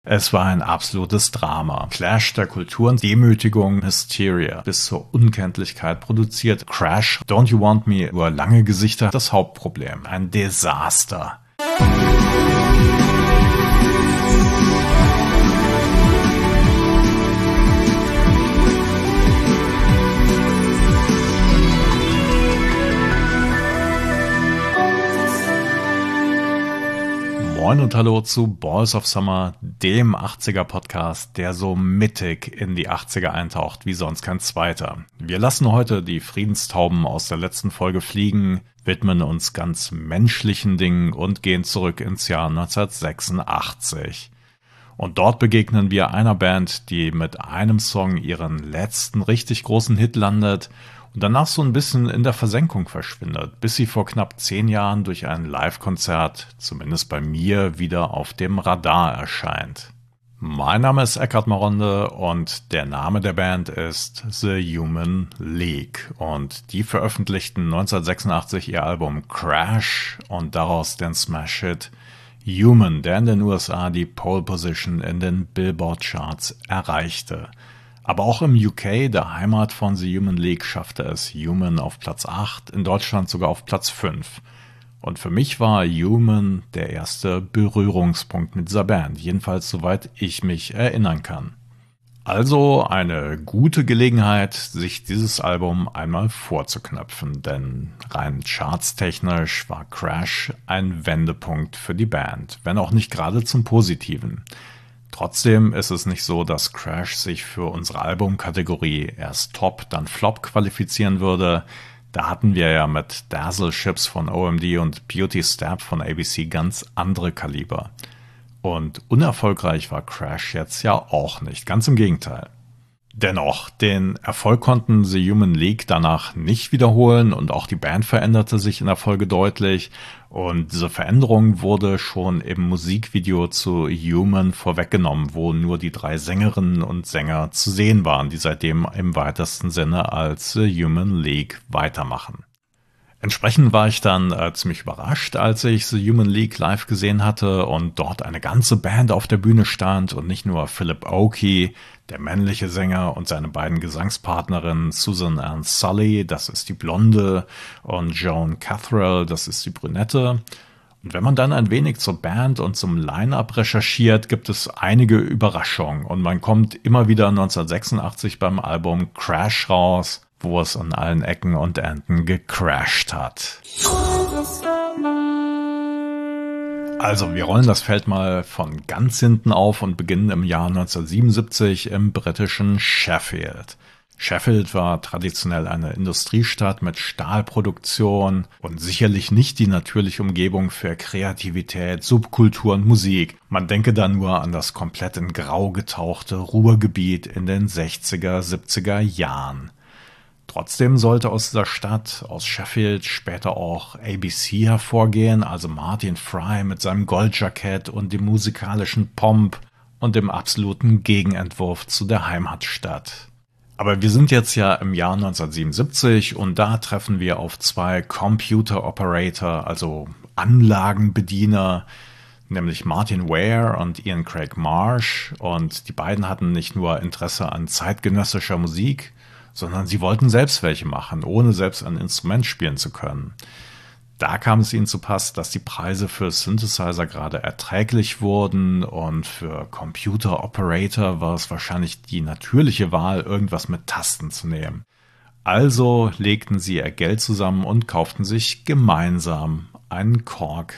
Es war ein absolutes Drama. Clash der Kulturen, Demütigung, Hysteria, bis zur Unkenntlichkeit produziert. Crash, Don't You Want Me, über lange Gesichter, das Hauptproblem. Ein Desaster. Moin und hallo zu Balls of Summer, dem 80er-Podcast, der so mittig in die 80er eintaucht wie sonst kein zweiter. Wir lassen heute die Friedenstauben aus der letzten Folge fliegen, widmen uns ganz menschlichen Dingen und gehen zurück ins Jahr 1986. Und dort begegnen wir einer Band, die mit einem Song ihren letzten richtig großen Hit landet und danach so ein bisschen in der Versenkung verschwindet, bis sie vor knapp 10 Jahren durch ein Live-Konzert, zumindest bei mir, wieder auf dem Radar erscheint. Mein Name ist Eckhard Maronde und der Name der Band ist The Human League. Und die veröffentlichten 1986 ihr Album Crash und daraus den Smash-Hit Human, der in den USA die Pole Position in den Billboard-Charts erreichte. Aber auch im UK, der Heimat von The Human League, schaffte es Human auf Platz 8, in Deutschland sogar auf Platz 5. Und für mich war Human der erste Berührungspunkt mit dieser Band, jedenfalls soweit ich mich erinnern kann. Also eine gute Gelegenheit, sich dieses Album einmal vorzuknöpfen, denn rein chartstechnisch war Crash ein Wendepunkt für die Band, wenn auch nicht gerade zum Positiven. Trotzdem ist es nicht so, dass Crash sich für unsere Albumkategorie erst Top, dann Flop qualifizieren würde. Da hatten wir ja mit Dazzle Ships von OMD und Beauty Stab von ABC ganz andere Kaliber. Und unerfolgreich war Crash jetzt ja auch nicht, ganz im Gegenteil. Dennoch, den Erfolg konnten The Human League danach nicht wiederholen und auch die Band veränderte sich in der Folge deutlich. Und diese Veränderung wurde schon im Musikvideo zu Human vorweggenommen, wo nur die 3 Sängerinnen und Sänger zu sehen waren, die seitdem im weitesten Sinne als The Human League weitermachen. Entsprechend war ich dann ziemlich überrascht, als ich The Human League live gesehen hatte und dort eine ganze Band auf der Bühne stand und nicht nur Philip Oakey, der männliche Sänger, und seine beiden Gesangspartnerinnen Susan Ann Sully, das ist die Blonde, und Joan Cathrall, das ist die Brünette. Und wenn man dann ein wenig zur Band und zum Line-Up recherchiert, gibt es einige Überraschungen und man kommt immer wieder 1986 beim Album Crash raus, wo es an allen Ecken und Enden gecrashed hat. Also, wir rollen das Feld mal von ganz hinten auf und beginnen im Jahr 1977 im britischen Sheffield. Sheffield war traditionell eine Industriestadt mit Stahlproduktion und sicherlich nicht die natürliche Umgebung für Kreativität, Subkultur und Musik. Man denke da nur an das komplett in Grau getauchte Ruhrgebiet in den 60er, 70er Jahren. Trotzdem sollte aus dieser Stadt, aus Sheffield, später auch ABC hervorgehen, also Martin Fry mit seinem Goldjackett und dem musikalischen Pomp und dem absoluten Gegenentwurf zu der Heimatstadt. Aber wir sind jetzt ja im Jahr 1977 und da treffen wir auf 2 Computer Operator, also Anlagenbediener, nämlich Martin Ware und Ian Craig Marsh, und die beiden hatten nicht nur Interesse an zeitgenössischer Musik, sondern sie wollten selbst welche machen, ohne selbst ein Instrument spielen zu können. Da kam es ihnen zu Pass, dass die Preise für Synthesizer gerade erträglich wurden und für Computer Operator war es wahrscheinlich die natürliche Wahl, irgendwas mit Tasten zu nehmen. Also legten sie ihr Geld zusammen und kauften sich gemeinsam einen Korg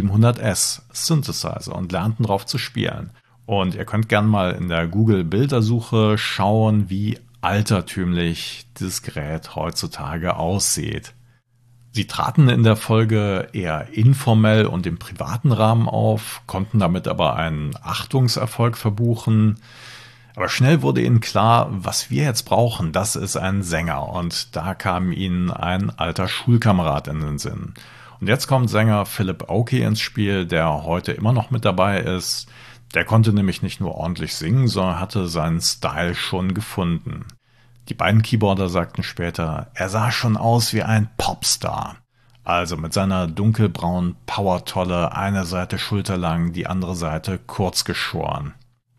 700S Synthesizer und lernten drauf zu spielen. Und ihr könnt gern mal in der Google-Bildersuche schauen, wie altertümlich dieses Gerät heutzutage aussieht. Sie traten in der Folge eher informell und im privaten Rahmen auf, konnten damit aber einen Achtungserfolg verbuchen. Aber schnell wurde ihnen klar, was wir jetzt brauchen, das ist ein Sänger. Und da kam ihnen ein alter Schulkamerad in den Sinn. Und jetzt kommt Sänger Philip Oakey ins Spiel, der heute immer noch mit dabei ist. Der konnte nämlich nicht nur ordentlich singen, sondern hatte seinen Style schon gefunden. Die beiden Keyboarder sagten später, er sah schon aus wie ein Popstar. Also mit seiner dunkelbraunen Powertolle, eine Seite schulterlang, die andere Seite kurz geschoren.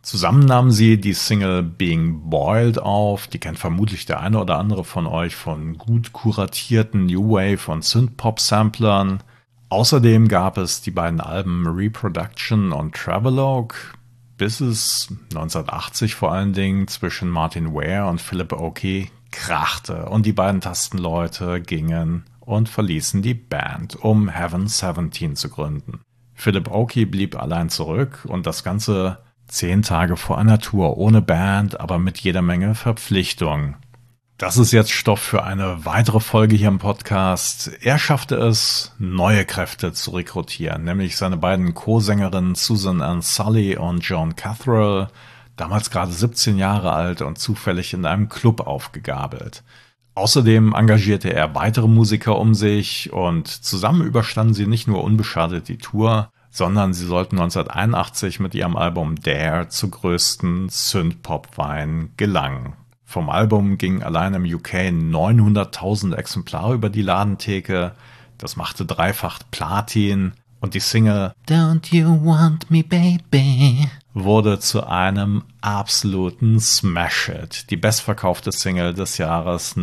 Zusammen nahmen sie die Single Being Boiled auf, die kennt vermutlich der eine oder andere von euch von gut kuratierten New Wave und Synth-Pop-Samplern. Außerdem gab es die beiden Alben Reproduction und Travelogue, bis es 1980 vor allen Dingen zwischen Martin Ware und Philip Oakey krachte und die beiden Tastenleute gingen und verließen die Band, um Heaven 17 zu gründen. Philip Oakey blieb allein zurück und das Ganze 10 Tage vor einer Tour ohne Band, aber mit jeder Menge Verpflichtungen. Das ist jetzt Stoff für eine weitere Folge hier im Podcast. Er schaffte es, neue Kräfte zu rekrutieren, nämlich seine beiden Co-Sängerinnen Susan Ann Sully und Joan Catherall, damals gerade 17 Jahre alt und zufällig in einem Club aufgegabelt. Außerdem engagierte er weitere Musiker um sich und zusammen überstanden sie nicht nur unbeschadet die Tour, sondern sie sollten 1981 mit ihrem Album Dare zur größten Synth-Pop-Wein gelangen. Vom Album gingen allein im UK 900.000 Exemplare über die Ladentheke, das machte dreifach Platin und die Single Don't You Want Me Baby wurde zu einem absoluten Smash-Hit, die bestverkaufte Single des Jahres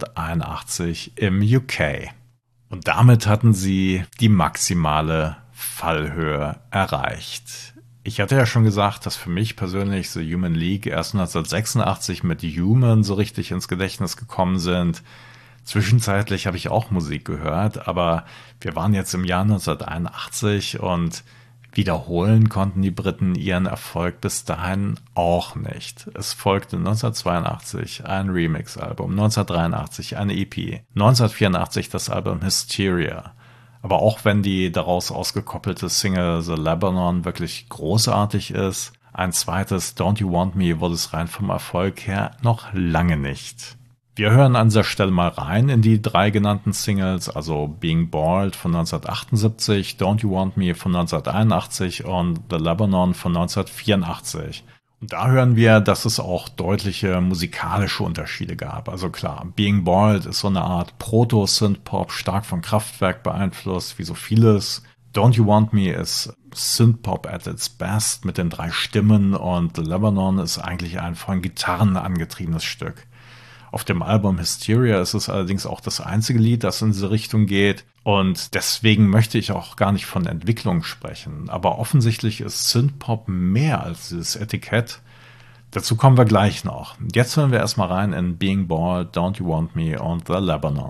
1981 im UK. Und damit hatten sie die maximale Fallhöhe erreicht. Ich hatte ja schon gesagt, dass für mich persönlich The Human League erst 1986 mit Human so richtig ins Gedächtnis gekommen sind. Zwischenzeitlich habe ich auch Musik gehört, aber wir waren jetzt im Jahr 1981 und wiederholen konnten die Briten ihren Erfolg bis dahin auch nicht. Es folgte 1982 ein Remix-Album, 1983 eine EP, 1984 das Album Hysteria. Aber auch wenn die daraus ausgekoppelte Single The Lebanon wirklich großartig ist, ein zweites Don't You Want Me wurde es rein vom Erfolg her noch lange nicht. Wir hören an dieser Stelle mal rein in die 3 genannten Singles, also Being Boiled von 1978, Don't You Want Me von 1981 und The Lebanon von 1984. Und da hören wir, dass es auch deutliche musikalische Unterschiede gab. Also klar, Being Boiled ist so eine Art Proto-Synth-Pop, stark von Kraftwerk beeinflusst, wie so vieles. Don't You Want Me ist Synth-Pop at its best mit den 3 Stimmen und The Lebanon ist eigentlich ein von Gitarren angetriebenes Stück. Auf dem Album Hysteria ist es allerdings auch das einzige Lied, das in diese Richtung geht. Und deswegen möchte ich auch gar nicht von Entwicklung sprechen. Aber offensichtlich ist Synthpop mehr als dieses Etikett. Dazu kommen wir gleich noch. Jetzt hören wir erstmal rein in Being Boiled, Don't You Want Me und The Lebanon.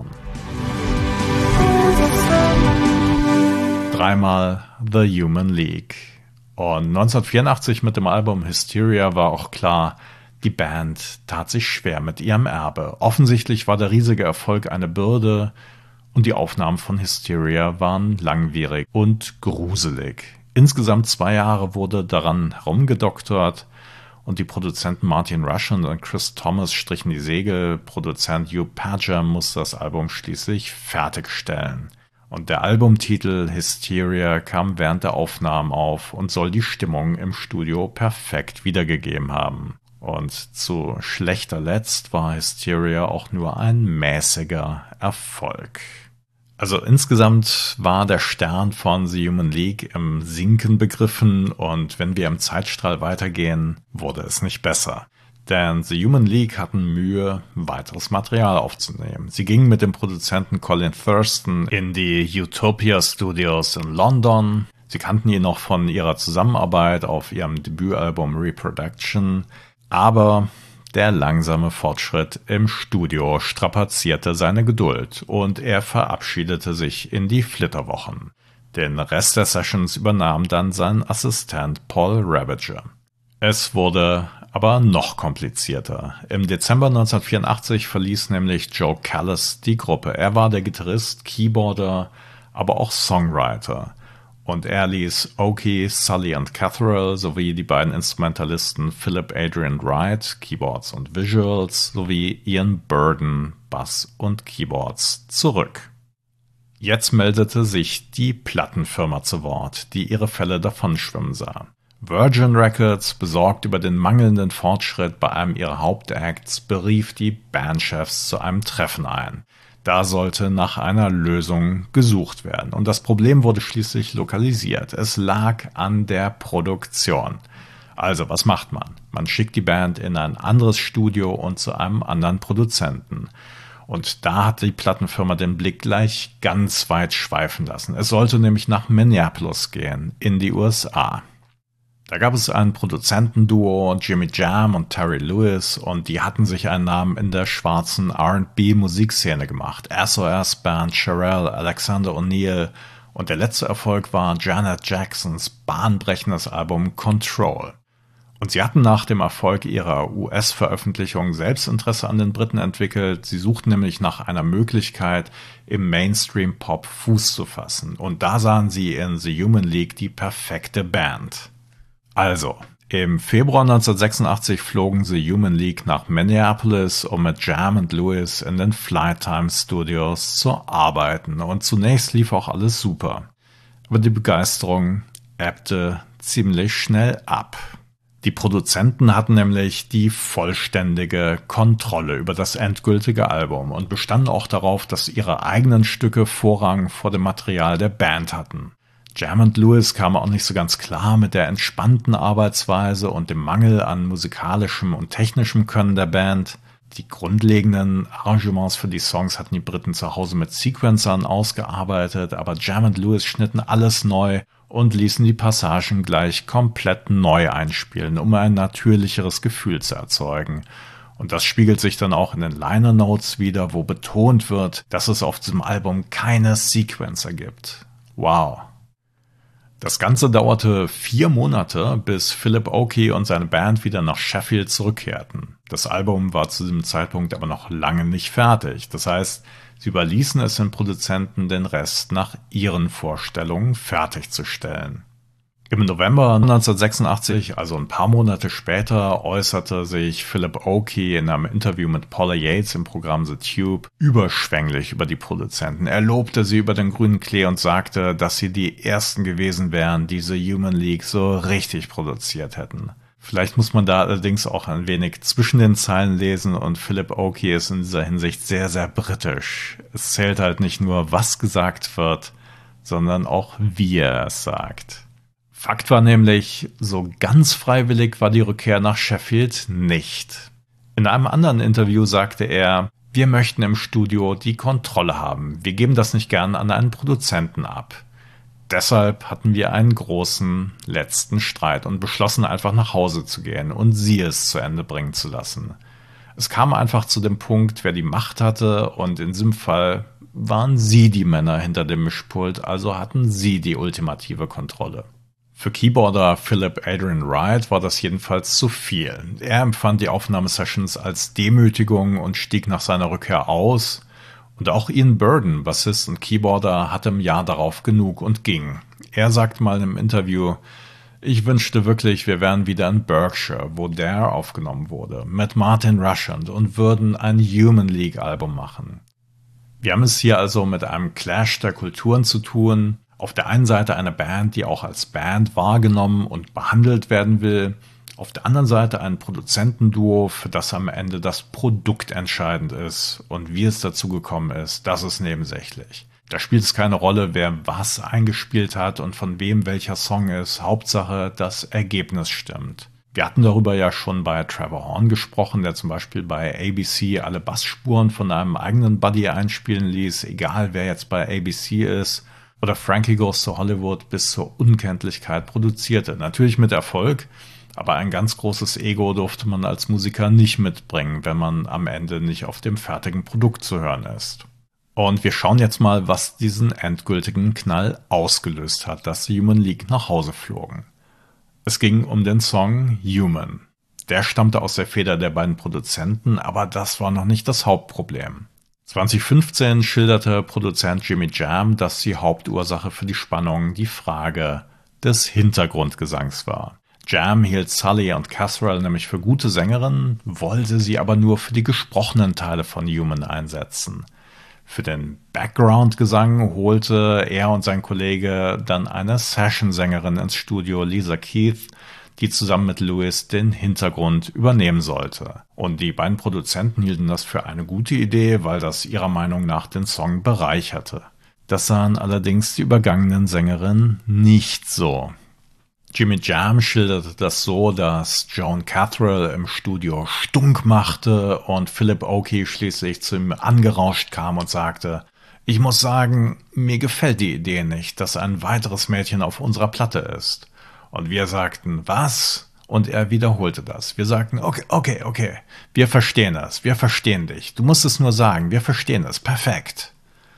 Dreimal The Human League. Und 1984 mit dem Album Hysteria war auch klar, die Band tat sich schwer mit ihrem Erbe. Offensichtlich war der riesige Erfolg eine Bürde und die Aufnahmen von Hysteria waren langwierig und gruselig. Insgesamt 2 Jahre wurde daran herumgedoktert und die Produzenten Martin Rushent und Chris Thomas strichen die Segel. Produzent Hugh Padgham musste das Album schließlich fertigstellen. Und der Albumtitel Hysteria kam während der Aufnahmen auf und soll die Stimmung im Studio perfekt wiedergegeben haben. Und zu schlechter Letzt war Hysteria auch nur ein mäßiger Erfolg. Also insgesamt war der Stern von The Human League im Sinken begriffen und wenn wir im Zeitstrahl weitergehen, wurde es nicht besser. Denn The Human League hatten Mühe, weiteres Material aufzunehmen. Sie gingen mit dem Produzenten Colin Thurston in die Utopia Studios in London. Sie kannten ihn noch von ihrer Zusammenarbeit auf ihrem Debütalbum Reproduction. Aber der langsame Fortschritt im Studio strapazierte seine Geduld und er verabschiedete sich in die Flitterwochen. Den Rest der Sessions übernahm dann sein Assistent Paul Ravager. Es wurde aber noch komplizierter. Im Dezember 1984 verließ nämlich Joe Callis die Gruppe. Er war der Gitarrist, Keyboarder, aber auch Songwriter. Und er ließ Oakey, Sully und Catherall sowie die beiden Instrumentalisten Philip Adrian Wright, Keyboards und Visuals, sowie Ian Burden, Bass und Keyboards zurück. Jetzt meldete sich die Plattenfirma zu Wort, die ihre Fälle davonschwimmen sah. Virgin Records, besorgt über den mangelnden Fortschritt bei einem ihrer Hauptacts, berief die Bandchefs zu einem Treffen ein. Da sollte nach einer Lösung gesucht werden. Und das Problem wurde schließlich lokalisiert. Es lag an der Produktion. Also, was macht man? Man schickt die Band in ein anderes Studio und zu einem anderen Produzenten. Und da hat die Plattenfirma den Blick gleich ganz weit schweifen lassen. Es sollte nämlich nach Minneapolis gehen, in die USA. Da gab es ein Produzentenduo, Jimmy Jam und Terry Lewis, und die hatten sich einen Namen in der schwarzen R&B-Musikszene gemacht. SOS Band, Pharrell, Alexander O'Neal, und der letzte Erfolg war Janet Jacksons bahnbrechendes Album Control. Und sie hatten nach dem Erfolg ihrer US-Veröffentlichung Selbstinteresse an den Briten entwickelt. Sie suchten nämlich nach einer Möglichkeit, im Mainstream-Pop Fuß zu fassen. Und da sahen sie in The Human League die perfekte Band. Also, im Februar 1986 flogen The Human League nach Minneapolis, um mit Jam und Lewis in den Flytime Studios zu arbeiten. Und zunächst lief auch alles super. Aber die Begeisterung ebbte ziemlich schnell ab. Die Produzenten hatten nämlich die vollständige Kontrolle über das endgültige Album und bestanden auch darauf, dass ihre eigenen Stücke Vorrang vor dem Material der Band hatten. Jam und Lewis kamen auch nicht so ganz klar mit der entspannten Arbeitsweise und dem Mangel an musikalischem und technischem Können der Band. Die grundlegenden Arrangements für die Songs hatten die Briten zu Hause mit Sequencern ausgearbeitet, aber Jam und Lewis schnitten alles neu und ließen die Passagen gleich komplett neu einspielen, um ein natürlicheres Gefühl zu erzeugen. Und das spiegelt sich dann auch in den Liner Notes wider, wo betont wird, dass es auf diesem Album keine Sequencer gibt. Wow. Das Ganze dauerte 4 Monate, bis Philip Oakey und seine Band wieder nach Sheffield zurückkehrten. Das Album war zu diesem Zeitpunkt aber noch lange nicht fertig. Das heißt, sie überließen es den Produzenten, den Rest nach ihren Vorstellungen fertigzustellen. Im November 1986, also ein paar Monate später, äußerte sich Philip Oakey in einem Interview mit Paula Yates im Programm The Tube überschwänglich über die Produzenten. Er lobte sie über den grünen Klee und sagte, dass sie die ersten gewesen wären, die The Human League so richtig produziert hätten. Vielleicht muss man da allerdings auch ein wenig zwischen den Zeilen lesen, und Philip Oakey ist in dieser Hinsicht sehr, sehr britisch. Es zählt halt nicht nur, was gesagt wird, sondern auch, wie er es sagt. Fakt war nämlich, so ganz freiwillig war die Rückkehr nach Sheffield nicht. In einem anderen Interview sagte er, wir möchten im Studio die Kontrolle haben. Wir geben das nicht gern an einen Produzenten ab. Deshalb hatten wir einen großen letzten Streit und beschlossen einfach nach Hause zu gehen und sie es zu Ende bringen zu lassen. Es kam einfach zu dem Punkt, wer die Macht hatte, und in diesem Fall waren sie die Männer hinter dem Mischpult, also hatten sie die ultimative Kontrolle. Für Keyboarder Philip Adrian Wright war das jedenfalls zu viel. Er empfand die Aufnahmesessions als Demütigung und stieg nach seiner Rückkehr aus. Und auch Ian Burden, Bassist und Keyboarder, hatte im Jahr darauf genug und ging. Er sagt mal im Interview, ich wünschte wirklich, wir wären wieder in Berkshire, wo Dare aufgenommen wurde, mit Martin Rushent, und würden ein Human League Album machen. Wir haben es hier also mit einem Clash der Kulturen zu tun. Auf der einen Seite eine Band, die auch als Band wahrgenommen und behandelt werden will. Auf der anderen Seite ein Produzentenduo, für das am Ende das Produkt entscheidend ist. Und wie es dazu gekommen ist, das ist nebensächlich. Da spielt es keine Rolle, wer was eingespielt hat und von wem welcher Song ist. Hauptsache, das Ergebnis stimmt. Wir hatten darüber ja schon bei Trevor Horn gesprochen, der zum Beispiel bei ABC alle Bassspuren von einem eigenen Buddy einspielen ließ, egal wer jetzt bei ABC ist. Oder Frankie Goes to Hollywood bis zur Unkenntlichkeit produzierte. Natürlich mit Erfolg, aber ein ganz großes Ego durfte man als Musiker nicht mitbringen, wenn man am Ende nicht auf dem fertigen Produkt zu hören ist. Und wir schauen jetzt mal, was diesen endgültigen Knall ausgelöst hat, dass die Human League nach Hause flogen. Es ging um den Song Human. Der stammte aus der Feder der beiden Produzenten, aber das war noch nicht das Hauptproblem. 2015 schilderte Produzent Jimmy Jam, dass die Hauptursache für die Spannung die Frage des Hintergrundgesangs war. Jam hielt Sully und Caswell nämlich für gute Sängerinnen, wollte sie aber nur für die gesprochenen Teile von Human einsetzen. Für den Background-Gesang holte er und sein Kollege dann eine Session-Sängerin ins Studio, Lisa Keith, die zusammen mit Lewis den Hintergrund übernehmen sollte. Und die beiden Produzenten hielten das für eine gute Idee, weil das ihrer Meinung nach den Song bereicherte. Das sahen allerdings die übergangenen Sängerinnen nicht so. Jimmy Jam schilderte das so, dass Joan Cattrall im Studio stunk machte und Philip Oakey schließlich zu ihm angerauscht kam und sagte: Ich muss sagen, mir gefällt die Idee nicht, dass ein weiteres Mädchen auf unserer Platte ist. Und wir sagten: Was? Und er wiederholte das. Wir sagten: Okay, wir verstehen es, wir verstehen dich. Du musst es nur sagen, wir verstehen es, perfekt.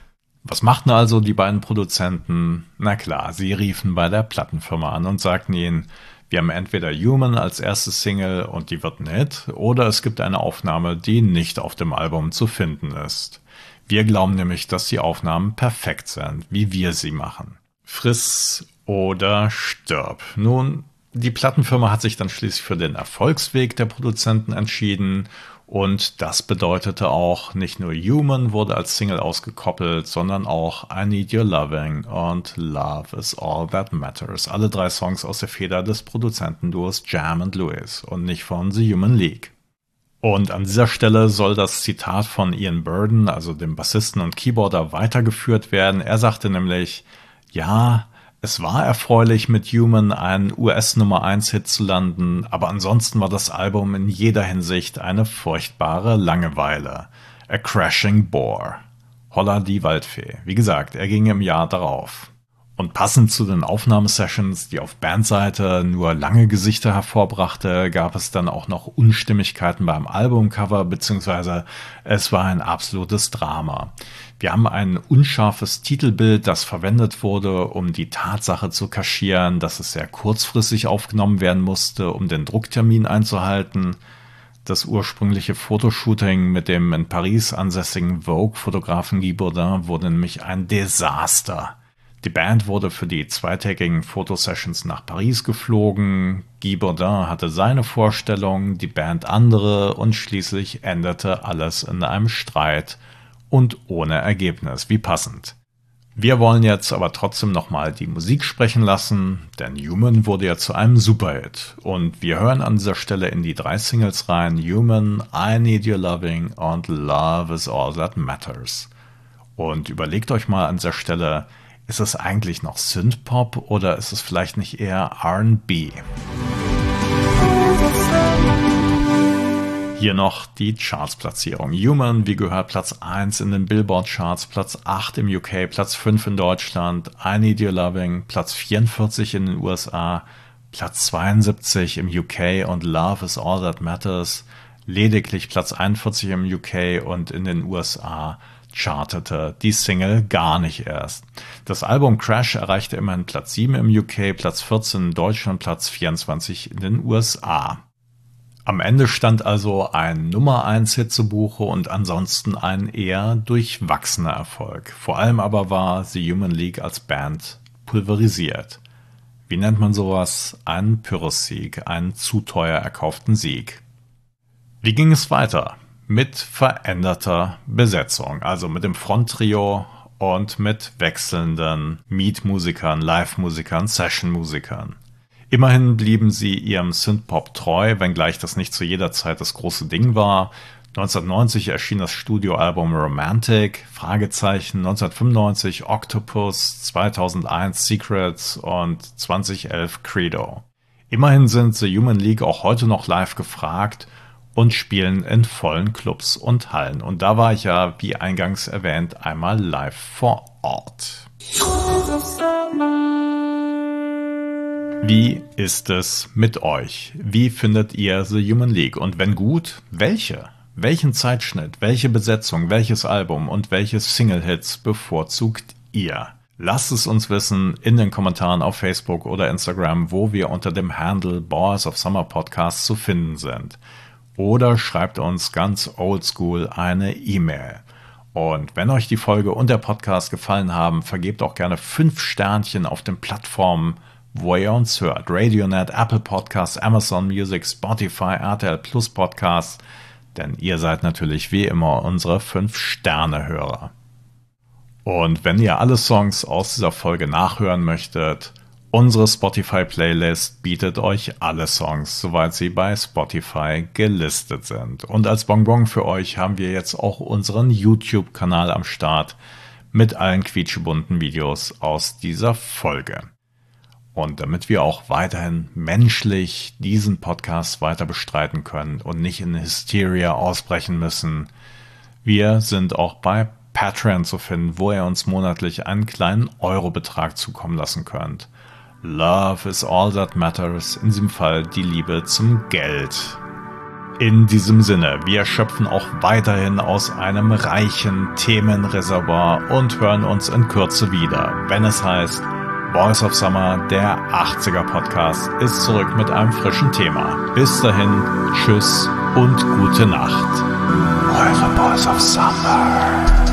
Was machten also die beiden Produzenten? Na klar, sie riefen bei der Plattenfirma an und sagten ihnen: Wir haben entweder Human als erste Single und die wird ein Hit, oder es gibt eine Aufnahme, die nicht auf dem Album zu finden ist. Wir glauben nämlich, dass die Aufnahmen perfekt sind, wie wir sie machen. Friss oder stirb. Nun, die Plattenfirma hat sich dann schließlich für den Erfolgsweg der Produzenten entschieden und das bedeutete auch, nicht nur Human wurde als Single ausgekoppelt, sondern auch I Need Your Loving und Love Is All That Matters. Alle 3 Songs aus der Feder des Produzentenduos Jam und Lewis und nicht von The Human League. Und an dieser Stelle soll das Zitat von Ian Burden, also dem Bassisten und Keyboarder, weitergeführt werden. Er sagte nämlich: Ja, es war erfreulich, mit Human einen US-Nummer-1-Hit zu landen, aber ansonsten war das Album in jeder Hinsicht eine furchtbare Langeweile. A crashing bore. Holla die Waldfee. Wie gesagt, er ging im Jahr darauf. Und passend zu den Aufnahmesessions, die auf Bandseite nur lange Gesichter hervorbrachte, gab es dann auch noch Unstimmigkeiten beim Albumcover, beziehungsweise es war ein absolutes Drama. Wir haben ein unscharfes Titelbild, das verwendet wurde, um die Tatsache zu kaschieren, dass es sehr kurzfristig aufgenommen werden musste, um den Drucktermin einzuhalten. Das ursprüngliche Fotoshooting mit dem in Paris ansässigen Vogue-Fotografen Guy Bourdin wurde nämlich ein Desaster. Die Band wurde für die zweitägigen Fotosessions nach Paris geflogen. Guy Bourdin hatte seine Vorstellung, die Band andere und schließlich endete alles in einem Streit und ohne Ergebnis. Wie passend. Wir wollen jetzt aber trotzdem nochmal die Musik sprechen lassen, denn Human wurde ja zu einem Superhit. Und wir hören an dieser Stelle in die 3 Singles rein: Human, I Need Your Loving und Love Is All That Matters. Und überlegt euch mal an dieser Stelle, ist es eigentlich noch Synthpop oder ist es vielleicht nicht eher R&B? Hier noch die Charts-Platzierung. Human, wie gehört, Platz 1 in den Billboard-Charts, Platz 8 im UK, Platz 5 in Deutschland, I Need Your Loving, Platz 44 in den USA, Platz 72 im UK und Love Is All That Matters, lediglich Platz 41 im UK und in den USA chartete die Single gar nicht erst. Das Album Crash erreichte immerhin Platz 7 im UK, Platz 14 in Deutschland, Platz 24 in den USA. Am Ende stand also ein Nummer-1-Hit zu Buche und ansonsten ein eher durchwachsener Erfolg. Vor allem aber war The Human League als Band pulverisiert. Wie nennt man sowas? Einen Pyrrhus-Sieg, einen zu teuer erkauften Sieg. Wie ging es weiter? Mit veränderter Besetzung, also mit dem Fronttrio und mit wechselnden Meet-Musikern, Live-Musikern, Session-Musikern. Immerhin blieben sie ihrem Synthpop treu, wenngleich das nicht zu jeder Zeit das große Ding war. 1990 erschien das Studioalbum Romantic, 1995 Octopus, 2001 Secrets und 2011 Credo. Immerhin sind The Human League auch heute noch live gefragt und spielen in vollen Clubs und Hallen. Und da war ich ja, wie eingangs erwähnt, einmal live vor Ort. Wie ist es mit euch? Wie findet ihr The Human League? Und wenn gut, welche? Welchen Zeitschnitt, welche Besetzung, welches Album und welche Single-Hits bevorzugt ihr? Lasst es uns wissen in den Kommentaren auf Facebook oder Instagram, wo wir unter dem Handle Boys of Summer Podcast zu finden sind. Oder schreibt uns ganz oldschool eine E-Mail. Und wenn euch die Folge und der Podcast gefallen haben, vergebt auch gerne 5 Sternchen auf den Plattformen, wo ihr uns hört. Radionet, Apple Podcasts, Amazon Music, Spotify, RTL Plus Podcasts. Denn ihr seid natürlich wie immer unsere 5-Sterne-Hörer. Und wenn ihr alle Songs aus dieser Folge nachhören möchtet, unsere Spotify-Playlist bietet euch alle Songs, soweit sie bei Spotify gelistet sind. Und als Bonbon für euch haben wir jetzt auch unseren YouTube-Kanal am Start mit allen quietschebunten Videos aus dieser Folge. Und damit wir auch weiterhin menschlich diesen Podcast weiter bestreiten können und nicht in Hysteria ausbrechen müssen, wir sind auch bei Patreon zu finden, wo ihr uns monatlich einen kleinen Eurobetrag zukommen lassen könnt. Love is all that matters, in diesem Fall die Liebe zum Geld. In diesem Sinne, wir schöpfen auch weiterhin aus einem reichen Themenreservoir und hören uns in Kürze wieder, wenn es heißt, Boys of Summer, der 80er Podcast, ist zurück mit einem frischen Thema. Bis dahin, tschüss und gute Nacht. Eure Boys of Summer.